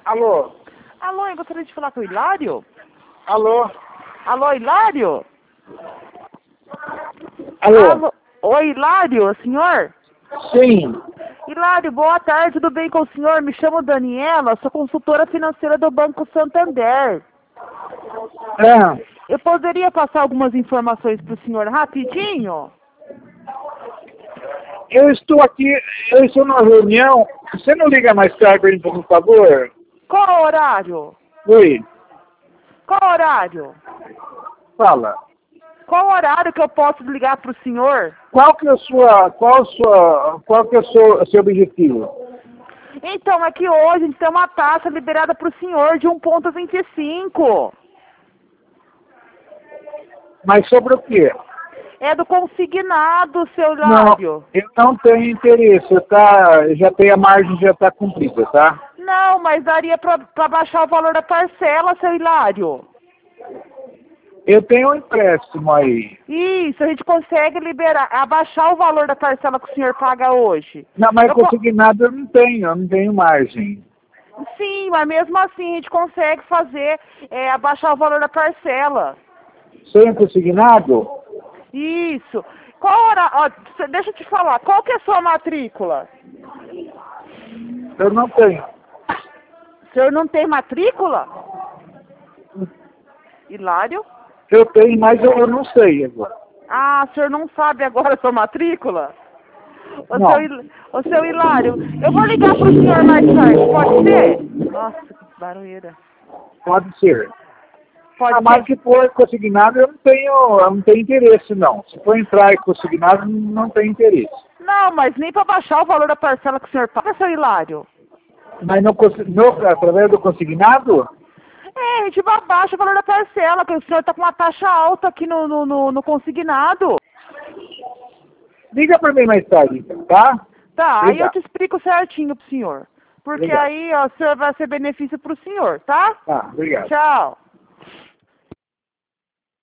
Alô? Alô, eu gostaria de falar com o Hilário? Alô? Alô, Hilário? Alô? Alô? Oi, Hilário, senhor? Sim. Hilário, boa tarde, tudo bem com o senhor? Me chamo Daniela, sou consultora financeira do Banco Santander. Eu poderia passar algumas informações para o senhor rapidinho? Eu estou aqui, eu estou numa reunião. Você não liga mais tarde, por favor? Qual horário? Oi, Qual horário? fala. Qual horário que eu posso ligar para o senhor? Qual que é o seu objetivo? Então, é que hoje a gente tem uma taxa liberada para o senhor de 1,25. Mas sobre o quê? É do consignado, seu Não, Hilário. eu não tenho interesse, tá? Já tem a margem, já está cumprida, tá? Não, mas daria para baixar o valor da parcela, seu Hilário. Eu tenho um empréstimo aí. Isso, a gente consegue liberar, abaixar o valor da parcela que o senhor paga hoje. Não, mas Eu consignado eu não tenho margem. Sim, mas mesmo assim a gente consegue fazer, abaixar o valor da parcela. Sem consignado? Isso. Qual hora? Ó, deixa eu te falar, qual que é a sua matrícula? Eu não tenho. O senhor não tem matrícula? Hilário? Eu tenho, mas eu não sei agora. Ah, o senhor não sabe agora a sua matrícula? Não. Ô, seu Hilário, eu vou ligar pro senhor mais tarde, pode ser? Nossa, que barulheira. Pode ser. Pode Mas ser? se for consignado, eu não tenho interesse, não. Se for entrar em consignado, não tenho interesse. Não, mas nem para baixar o valor da parcela que o senhor paga, seu Hilário. Mas através do consignado? A gente abaixa o valor da parcela, que o senhor tá com uma taxa alta aqui no consignado. Liga para mim mais tarde, então, tá? Tá, aí eu Obrigado. te explico certinho pro senhor. Porque Obrigado. aí, ó, o senhor vai ser benefício pro senhor, tá? Tá, obrigado. Tchau.